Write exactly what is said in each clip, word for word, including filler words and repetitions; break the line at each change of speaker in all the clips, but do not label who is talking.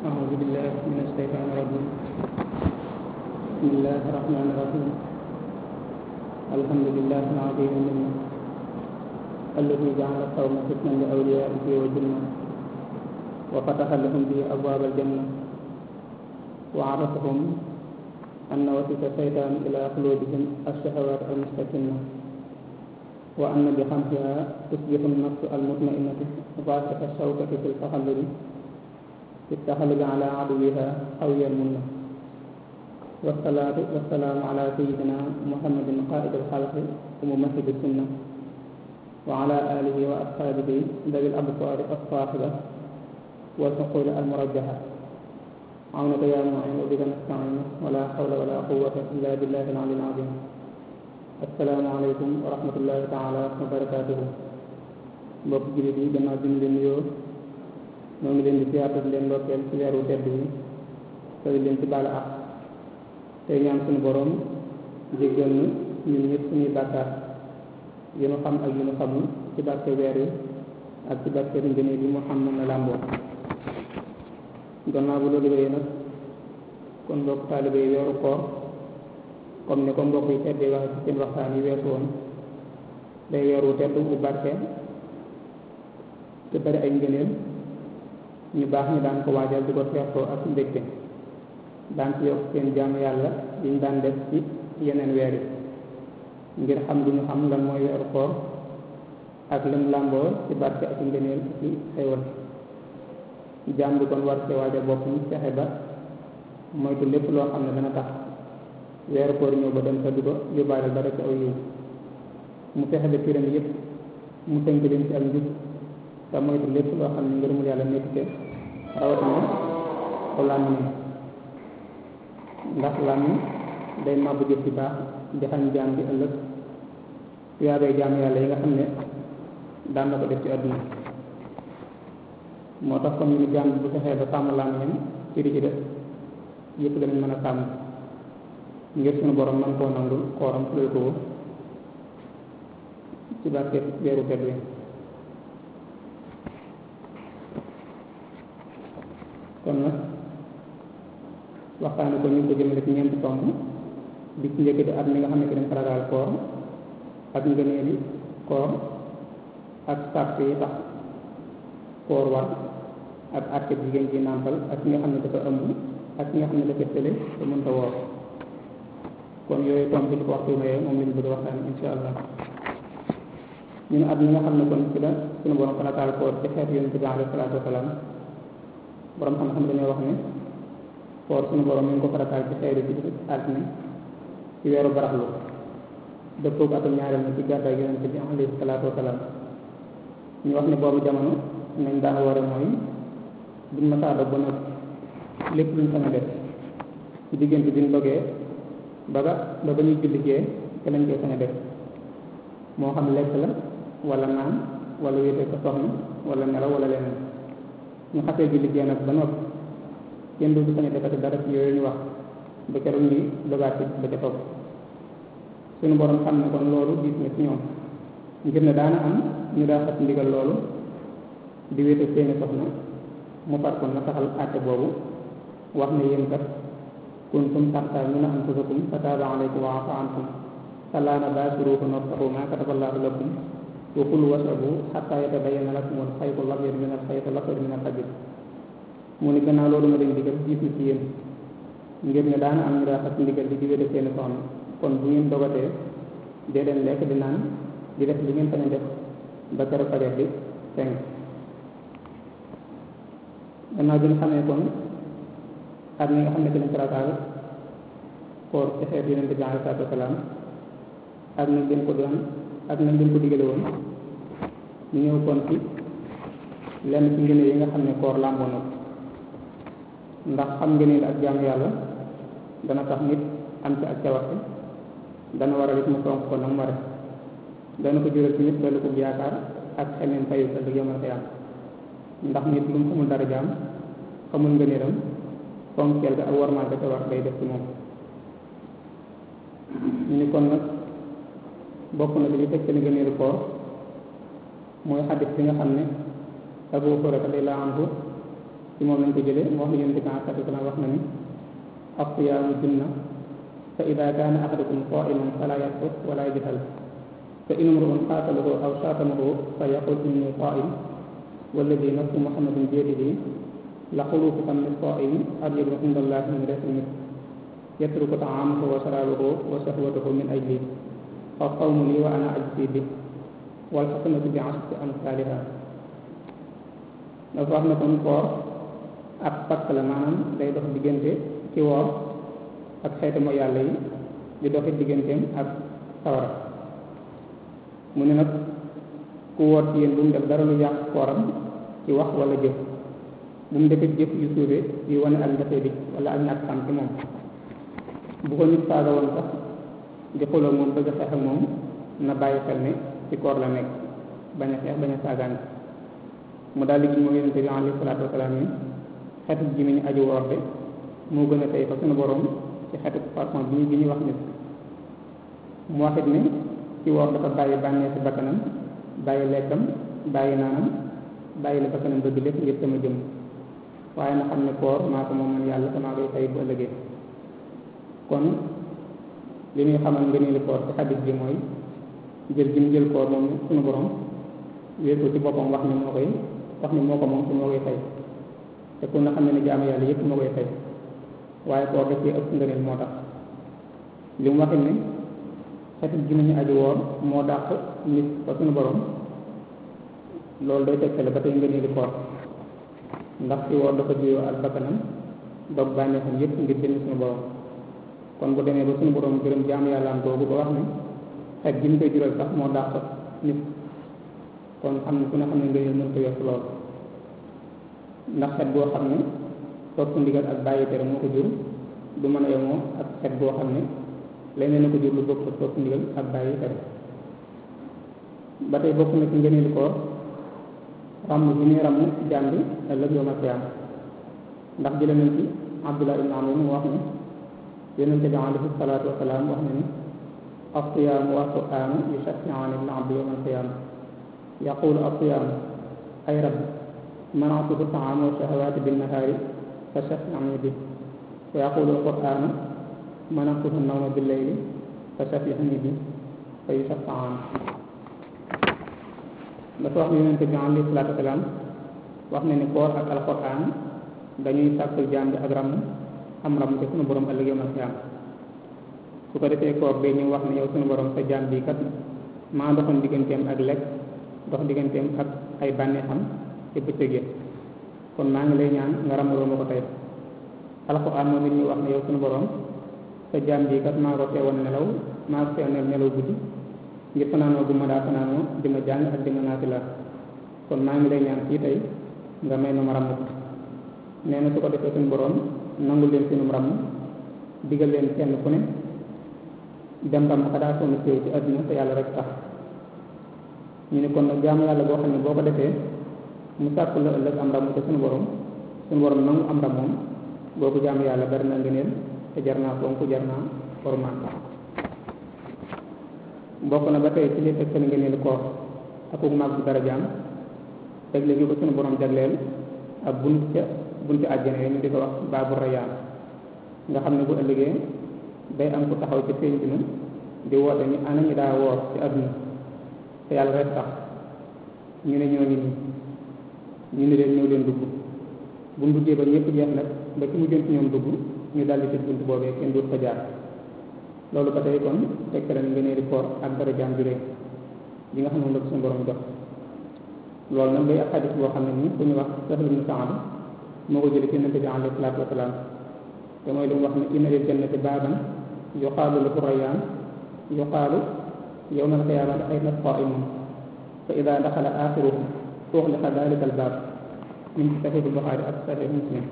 أعوذ بالله من الشيطان الرجيم بسم الله الرحمن الرحيم الحمد لله العظيم المنة الذي جعل الصوم فتنة لأوليائه وجنة وفتح لهم به أبواب الجنة وعرفهم أن وسيط الشيطان إلى قلوبهم الشهوات المستكنة وأن بخمسها تصبح النفس المطمئنة فاسق الشوكة في التخلد في التخلد على عدوها قوي المنة والصلاة والسلام على سيدنا محمد قائد الخلق وممثل السنة وعلى آله وأصحابه ذوي الأبصار الصاحبة والعقول المرجحة عونك يا معين وبك نستعين ولا حول ولا قوة إلا بالله العلي العظيم السلام عليكم ورحمة الله تعالى وبركاته mbokk jullit yi gannaaw bi ñu leen nuyoo ñoo ngi leen di siyaare leen ndokkeel ci weeru tedd bi te leen ci baal ak tey ñaan suñu borom jéggal ñu ñun ñëpp suñuy bàkkaar yu ñu xam ak yu ñu xamul ci barke weer yi ak ci barke ngëneel bi mu xam na làmboo gannaaw bu loolu wéyee nag kon mbokk taalibe yi weeru koor comme ni ko mbokk yi tedd waxe ci seen waxtaan yi weesu woon day weeru tedd bu barke te bari ay ngëneel ñu baax ñu daan ko waajal di ko teertoo ak mbégte daan ci yokk seen jaamu yàlla yi ñu daan def ci yeneen weer yi ngir xam du ñu xam lan mooy weeru koor ak lim làmboo ci barke ak ngëneel ci xéewal jaam bi kon war ci waajal boppam fexe ba moytu lépp loo xam ne dana tax weeru koor ñëw ba dem sa du ko yóbbaale dara ci aw yiw mu fexe ba kiram yëpp mu tënk leen ci ak njub te moytu lépp loo xam ne ngërëmul yàlla nekk ci rawatina aw làmmiñ ndax làmmiñ day màbbu jëf ci baax di xañ jaam bi ëllëg tuyaabay jaam yàlla yi nga xam ne daan na ko def ci àdduna moo tax kon ñu jaam bi bu fexee ba sàmm làmmiñam ci di ci def yëpp danañ mën a sàmm ngir suñu borom man koo nangul kooram fulal ko ci barke weeru tedd wi kon nag waxtaane ko ñu ko jëmale ci ñeenti tomb bi ci njëkk di at mi nga xam ne dañ farataal koor ak ngëneeli koor ak sàrt yi tax koor war ak àtte jigéen ji nàmpal ak ki nga xam ne dafa ëmb ak ki nga xam ne dafa tële te mënta woor kon yooyu tomb bi ñu ko waxtu mayee moom lañu bëgg a waxtaane insha allah ñu ne at mi nga xam ne kon ci la suñu borom farataal koor ci xeetu yonent bi alayhi salaatu wasalaam borom xam-xam dañoo wax ne koor suñu borom ñu ngi ko farataal ci xeetu ci altine ci weeru baraxlu dëppoo ko atum ñaareel na ci gàddaay yonent bi alayhi salaatu wasalaam ñu wax ne boobu jamono nañ daan woore mooy buñ ma saa dog ba nag lépp luñ sañ a def ci diggante biñ dogee ba ba ba ba ñuy julli jee te lañ koy sañ a def moo xam lekk la wala naan wala wéete ko soxna wala nelaw wala leneen ñu xasee julli jee nag ba noppi kenn du sañ a defati dara ci yooyu ñu wax ba keroog ñuy dogaat ci ba ca topp suñu borom xam ne kon loolu diis na ci ñoom ngir ne daana am ñu daa xas ndigal loolu di wéete seeni soxna mu far kon na taxal àtte boobu wax ne yéen kat kuntum taxtaanuuna anfusakum fataaba alaykum wa afa ankum falaa tubaashiruuhunna wabtaghuu maa kataballaahu lakum wa kuluu washrabuu hattaa yatabayyana lakum al-xaytu al-abyadu mina al-xayti al-aswadi mina al-fajr mu ne gannaaw loolu ma leen digal gis na ci yéen ngir ne daana am ñu daa xas ndigal di di wéete seeni soxna kon bu ngeen dogatee dee leen lekk di naan di def li ngeen sañ a def ba keroog fajar bi fenk gannaaw bi ñu xamee kon at mi nga xam ne ci lañ farataal koor ci xeet yonent bi alayhi salaatu wasalaam ak nañ leen ko doon ak nañ leen ko digale woon ñu ñëw kon ci lenn ci ngëneel yi nga xam ne koor làmboo na ndax xam ngëneel ak jaamu yàlla dana tax nit am ci ak cawarte dana war a it mu fonk ko nam ware dana ko jural ci nit dolli ko yaakaar ak xemeen fayu sa dëgg yomal xiyaam ndax nit lu mu xamul dara jaam xamul ngëneelam fonkeel ga ak warmaal ga ca war day def ci moom ñu ni kon nag bokk na li ñu teg ci ngëneelu koor mooy xadis bi nga xam ne Abu Hurayra radiyallahu anhu ci moom lañ ko jëlee mu wax ne yonent bi sallallahu alayhi wa sallam wax na ni as-siyaamu junna fa ida kaana ahadukum qaa'iman fala yarfus wala yajhal fa in imru'un qaatalahu aw shaatamahu fa yaqul inni qaa'im walladi nafsu muhammadin biyadihi la xuluufu fami saa'imi atyabu inda allahi min riihil misk yatruku ta'aamahu wa sharaabahu wa shahwatahu min ajli fa sawmu lii wa ana ajzi bihi wal hasanatu bi ashri amsaaliha. dafa wax ne kon koor ak pakk la maanaam day dox diggante ci woor ak xeetu mooy yàlla yi di doxi digganteem ak sawara. mu ne nag ku woor ci yéen bu mu def dara lu yàq kooram ci wax wala jëf bu mu defee jëf yu suufe yu wane ak njafee bi wala ak ñàkk xam ci moom. bu ko nit saaga woon sax di xuloo moom bëgg a xeex ak moom na bàyyi xel ne ci koor la nekk bañ a xeex bañ a saagaan. mu daal di gis moom yonente bi alayhi salaatu wasalaam yi xetu ji mi ñu aju woor de moo gën a tey fa suñu borom ci xetu parfum bi ñu bi ñuy wax nit. mu waxit ne ci woor dafa bàyyi bànnee ci bakkanam bàyyi lekkam bàyyi naanam bàyyi la bakkanam bëgg lépp ngir sama jëm waaye na xam ne koor maa ko moom man yàlla te maa koy fay bu ëllëgee. kon li ñuy xamal ngëneelu koor ci xadis bi mooy jël gi mu jël koor moom suñu borom wéer ko ci boppam wax ni moo koy wax ni moo ko moom te moo koy fay te ku na xam ne ne jaamu yàlla yëpp moo koy fay waaye koor daf cee ëpp ngëneel moo tax li mu waxit ne xetit gi nañu aju woor moo dàq nit fa suñu borom loolu day tegtale ba tey ngëneelu koor ndax ci woor dafa juyoo ak bakkanam dog bànneexam yëpp ngir jënd suñu borom. kon bu demee ba suñu borom gërëm jaamu yàlla am googu ba wax ne xet gi ñu koy jural sax moo dàq nit kon xam ne ku ne xam ne ngëneel mën ko yokk lool ndax xet boo xam ne topp ndigal ak bàyyi tere moo ko jur du mën a yemoo ak xet boo xam ne leneen na ko jur lu bokk ko topp ndigal ak bàyyi tere. ba tey bokk na ci ngëneelu koor ràmm bi ñuy ràmm jaam bi ëllëg yawmal qiyaam ndax jële nañ ci Abdullah ibn Amr mu wax ne yonente bi alayhi salaatu wasalaam wax na ni as-siyaamu wal qur'aanu yushaffi'aani al-'abda yawmal qiyaama yaqulu as-siyaamu ay rabbi mana'tuhu at-ta'aama wa shahawaati bin-nahaari fa shaffi'nii bihi wa yaqulu al-qur'aanu mana'tuhu an-nawma bil-layli fa shaffi'nii bihi fa yushaffi'aani. dafa wax ne yonente bi alayhi salaatu wasalaam wax na ni koor ak alqur'aan dañuy sàkkul jaam bi ak ram am ram te suñu borom ëllëg yawmal qiyaam su ko defee koor bee ñu wax ne yow suñu borom sa jaam bi kat maa doxoon digganteem ak lekk dox digganteem ak ay bànneexam ci bëccëg yi kon maa ngi lay ñaan nga ramaloo ma ko tey. alxuraan moom it ñu wax ne yow suñu borom sa jaam bi kat maa ko teewoon nelaw maa ko teewoon nelaw guddi ngir fanaanoo gu ma daa fanaanoo di ma jàng ak di ma naafila kon maa ngi lay ñaan fii tey nga may ma ma ramm ko. nee na su ko defee suñu borom nangu leen seenum ramm digal leen kenn ku ne dem ramm ka daa sonn séew ci àdduna te yàlla rek tax. ñu ne kon nag jaamu yàlla boo xam ne boo ko defee mu sàkk la ëllëg am ramm te suñu borom suñu borom nangu am ram moom boobu jaamu yàlla bari na ngëneel te jar naa fonk jar naa formaan. bokk na ba tey ci li tegtal ngëneelu koor ak ku mag bu dara jaam jagle gi ko suñu borom jagleel ak bunt ca bunti àjjana yi ñu di ko wax baabu rayaan nga xam ne bu ëllëgee day am ku taxaw ci pénc mi di woote ñu ana ñi daa woor ci àdduna te yàlla rek tax ñu ne ñoo ngi nii ñu ne leen ñëw leen dugg bu mu duggee ba ñëpp jeex nag ba ci mu jëm ci ñoom dugg ñu daldi ci bunt boobee kenn dootu fa jaar. loolu ba tey kon tegtale na ngëneelu koor ak dara jaam juree yi nga xam ne la ko suñu borom jox. loolu nag day ab xadis boo xam ne nii ku ñu wax Sahl ibn Sa'd moo ko jëlee ci Yonent bi alayhi salaatu wa salaam te mooy li mu wax ne inna lil jannati baaban yuqaalu lahu rayyaan yuqaalu yawmal qiyaamati ayna as-saa'imuun fa idaa daxala aaxiruhum ughliqa daalika al-baab min Sahih Buxaari ak Sahih Muslim.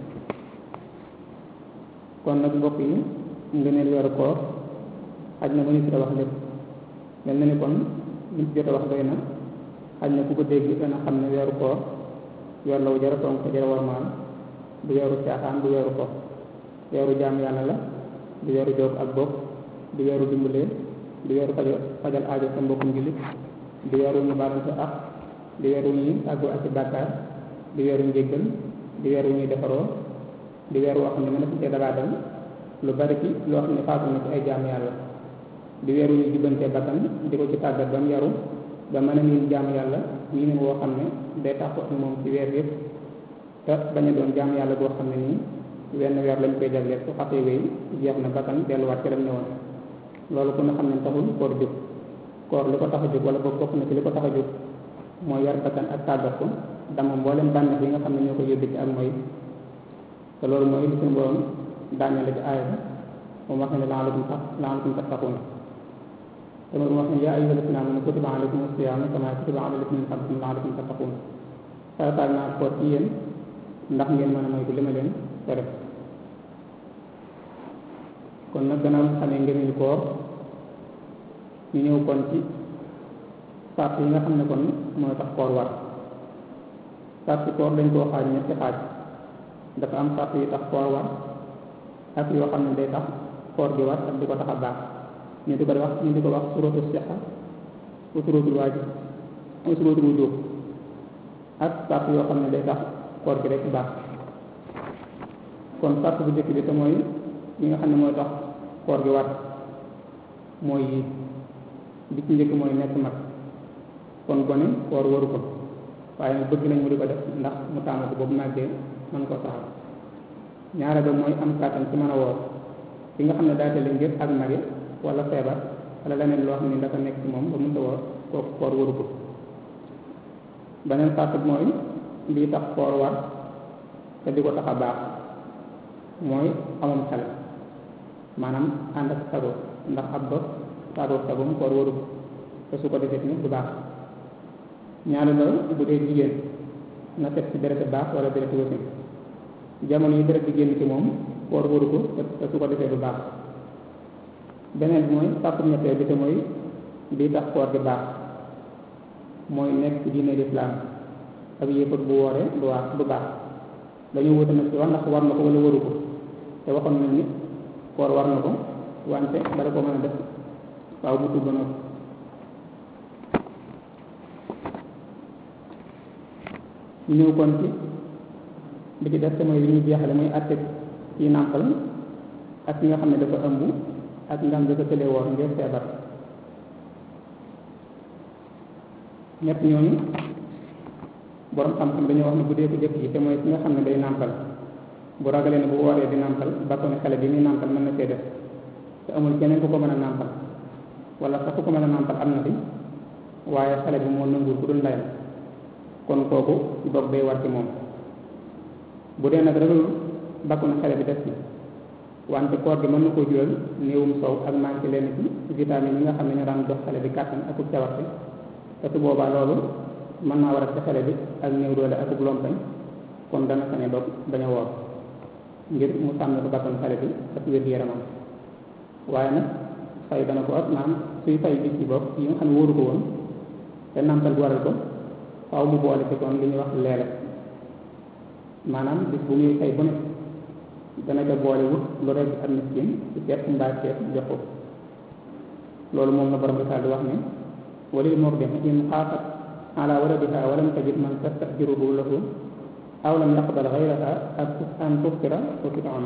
kon nag mbokk yi ngëneel weeru koor xaj na ba ñu si wax lépp mel na ni kon liñ si jot a wax doy na xaj na ku ko dégg dana xam ne weeru koor weer la wu jar a fonk jar a warmaal du weeru caaxaan du weeru ko weeru jaam yàlla la du weeru joog ak bokk du weeru dimbalee du weeru fajal fajal aajo sa mbokkum jullit du weeru ñu baalante ak du weeru ñuy tàggoo ak ci bàkkaar du weeru njéggal di weer wu ñuy defaroo di weer woo xam ne mën na si cee dabaatal lu bari ci loo xam ne faatu na ci ay jaam yàlla di weer wu ñuy jubbantee bakkan di ko ci tàggat ba mu yaru ba mën a miin jaam yàlla miin woo xam ne day tax ko ak moom ci weer yëpp te bañ a doon jaam yàlla boo xam ne nii wenn weer lañ koy jagleel su xasee wéy jeex na bakkan delluwaat ci dem ne woon loolu ku ne xam ne taxul koor jóg koor li ko tax a jóg wala boog bokk na ci li ko tax a jóg mooy yar bakkan ak tàggat ko dama mboolem bànneex yi nga xam ne ñoo ko yóbbu ci ak mooy te loolu mooy li suñu borom daañale ci aaya bi moom wax ne la'allakum la'allakum tattaquun te moom wax ne yaa ayyuhal laziina aamanuu kutiba alaykumu siyaamu kamaa kutiba alal laziina min qablikum la'allakum tattaquun farataal naa koor ci yéen ndax ngeen mën a moytu li ma leen tere kon nag gannaaw nga xamee ngëneelu koor ñu ñëw kon ci sart yi nga xam ne kon mooy tax koor war sart koor dañ koo xaaj ñetti xaaj dafa am sart yi tax koor war ak yoo xam ne day tax koor gi war ak di ko tax a baax ñu di ko wax ñu di ko wax surutu sixa surutul waajib surutul wujub ak sart yoo xam ne day tax koor gi rek baax kon sart bu njëkk bi te mooy yi nga xam ne mooy tax koor gi war mooy yi bi ci njëkk mooy nekk mag kon gone koor waru ko waaye nag bëgg nañ mu di ko def ndax mu taamu ko boobu màggee mën ko saxal ñaare ba mooy am kàttan ci mën a woor ki nga xam ne daa tële ngir ak mage wala feebar wala leneen loo xam ne dafa nekk ci moom ba mënta woor kooku koor waru ko beneen sart mooy lii tax koor war te di ko tax a baax mooy amam xel maanaam ànd ak sago ndax ab dof sago sagom koor waru ko te su ko defee ni du baax ñaari la bu dee jigéen na set ci dereti baax wala dereti wasin jamono yi deret di génn ci moom koor waru ko te su ko defee du baax beneen bi mooy sàpp ñetteel bi te mooy bii tax koor di baax mooy nekk ci diine lislaam ak yéefat bu wooree du waa du baax dañu wuute nag ci wax ndax war na ko wala waru ko te waxoon nañ ni koor war na ko wante bala ko mën a def waaw mu tudd na ko ñu ñëw kon ci bi ci def te mooy li ñuy jeexale muy àtte ci nàmpal ak ki nga xam ne dafa ëmb ak ngam dafa tële woor ngir feebar ñett ñooñu borom xam-xam dañoo wax ne bu dee ko jëkk yi te mooy ki nga xam ne day nàmpal bu ragalee ne bu wooree di nàmpal ba ko ne xale bi muy nàmpal mën na cee def te amul keneen ku ko mën a nàmpal wala sax ku ko mën a nàmpal am na fi waaye xale bi moo nanguwul ku dul ndeyam kon kooku dog day war ci moom bu dee nag ragalul bakku na xale bi def ci wante koor gi mën na koo jural néewum sow ak manqué leen ci vitamine yi nga xam ne ñoo daan jox xale bi kàttan akub cawarte te su boobaa loolu mën naa war a ci xale bi ak néew doole akub lompañ kon dana sañe dog bañ a woor ngir mu sàmm ko bakkan xale bi ak wér-gu-yaramam waaye nag fay dana ko ak maam suy fay bis ci bopp yi nga xam ne wóoru ko woon te nàmpal bu waral ko faaw mu boole ci kon li ñuy wax leele maanaam bis bu muy fay bu ne dana ca boole wut lu rek ak miskin ci ceeb mbaa ceeb jox ko loolu moom la borom bi di wax ne walil murdi'i in xaafat ala waladiha walam tajid man tastajiruhu lahu aw lam yaqbal ghayraha an tuftira wa tut'am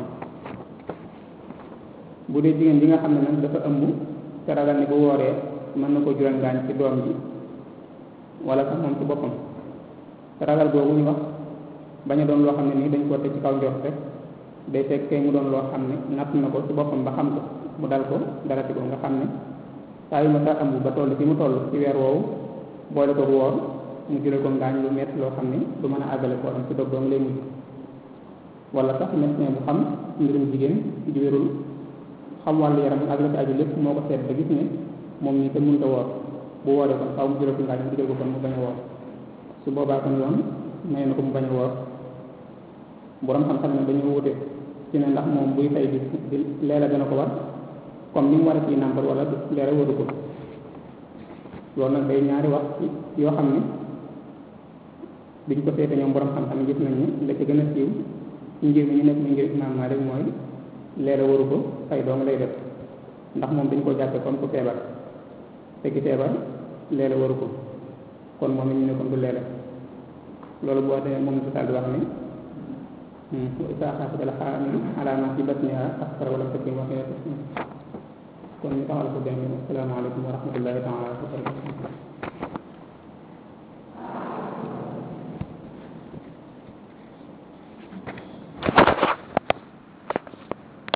bu dee jigéen bi nga xam ne nag dafa ëmb te ragal ne bu wooree mën na ko jural ngaañ ci doom ji wala sax moom ci boppam te ragal boobu ñu wax bañ a doon loo xam ne nii dañ koo teg ci kaw njort rek day fekkee mu doon loo xam ne natt na ko ci boppam ba xam ko mu dal ko dalati ko nga xam ne saa yu ma saa ëmb ba toll fi mu toll ci weer woowu boole ko woor mu jural ko ngaañ lu metti loo xam ne du mën a àggale koo am ci dog doom lay mujj wala sax médecin bu xam mbirum jigéen di wérul xam wàllu yaram ak la ci aju lépp moo ko seet ba gis ne moom ñi te mënta woor bu wooree kon faaw mu jural ko ngaañ mu digal ko kon mu bañ a woor su boobaa kon yoon may na ko mu bañ a woor borom xam-xam ne dañoo wute ci ne ndax moom buy fay bi di leela dana ko war comme ni mu war a ciy nàmpal wala leela waru ko loolu nag day ñaari wax yoo xam ne biñ ko seete ñoom borom xam-xam gis nañ ne la ci gën a siiw ci ngir mi ñu nekk mu ngir Imaam Maalik mooy leela waru ko fay doong lay def ndax moom dañ ko jàppe comme ku feebar te ki feebar leela waru ko kon moom it ñu ne kon du leela loolu boo demee moom si daal di wax ne wa isaa xaafat al xaamilu alaa maa fi batnihaa akthara wa lam takun waahiya tasniya kon ñu taxal ko benn asalaamaaleykum wa rahmatullahi taala wa barakatuh